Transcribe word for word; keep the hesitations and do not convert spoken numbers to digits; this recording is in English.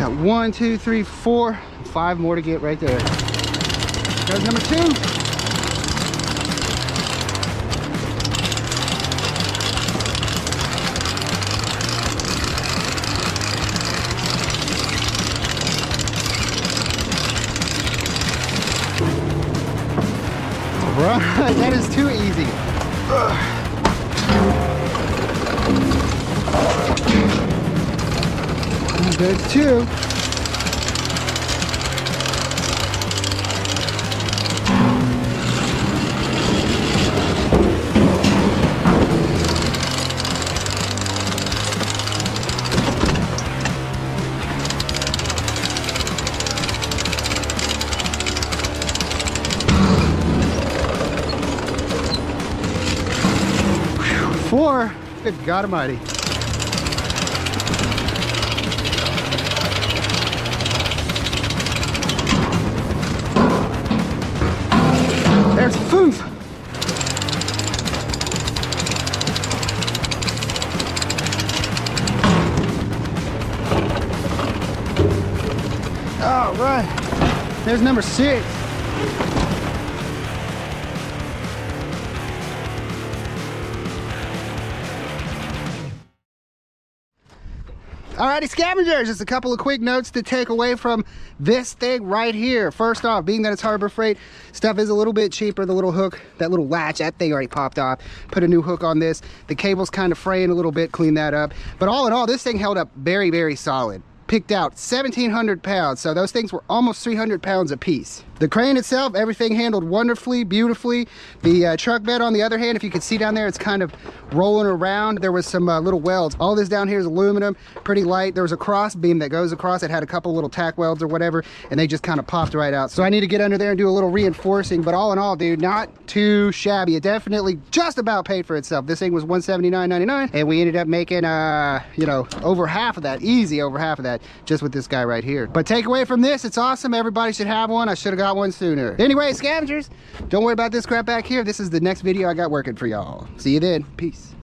Got one, two, three, four, five more to get right there. There's number two. Right, that is too easy. Ugh. There's two. Four. Good God Almighty. There's foof. All right. There's number six. Alrighty, scavengers, just a couple of quick notes to take away from this thing right here. First off, being that it's Harbor Freight, stuff is a little bit cheaper. The little hook, that little latch, that thing already popped off. Put a new hook on this. The cable's kind of fraying a little bit, clean that up. But all in all, this thing held up very, very solid. Picked out seventeen hundred pounds, so those things were almost three hundred pounds a piece. The crane itself, everything handled wonderfully, beautifully. The uh, truck bed, on the other hand, if you can see down there, it's kind of rolling around. There was some uh, little welds. All this down here is aluminum, pretty light. There was a cross beam that goes across. It had a couple little tack welds or whatever, and they just kind of popped right out. So I need to get under there and do a little reinforcing, but all in all, dude, not too shabby. It definitely just about paid for itself. This thing was one seventy-nine ninety-nine, and we ended up making, uh, you know, over half of that, easy over half of that, just with this guy right here. But take away from this, it's awesome. Everybody should have one. I should have got one sooner. Anyway, scavengers, don't worry about this crap back here. This is the next video I got working for y'all. See you then. Peace.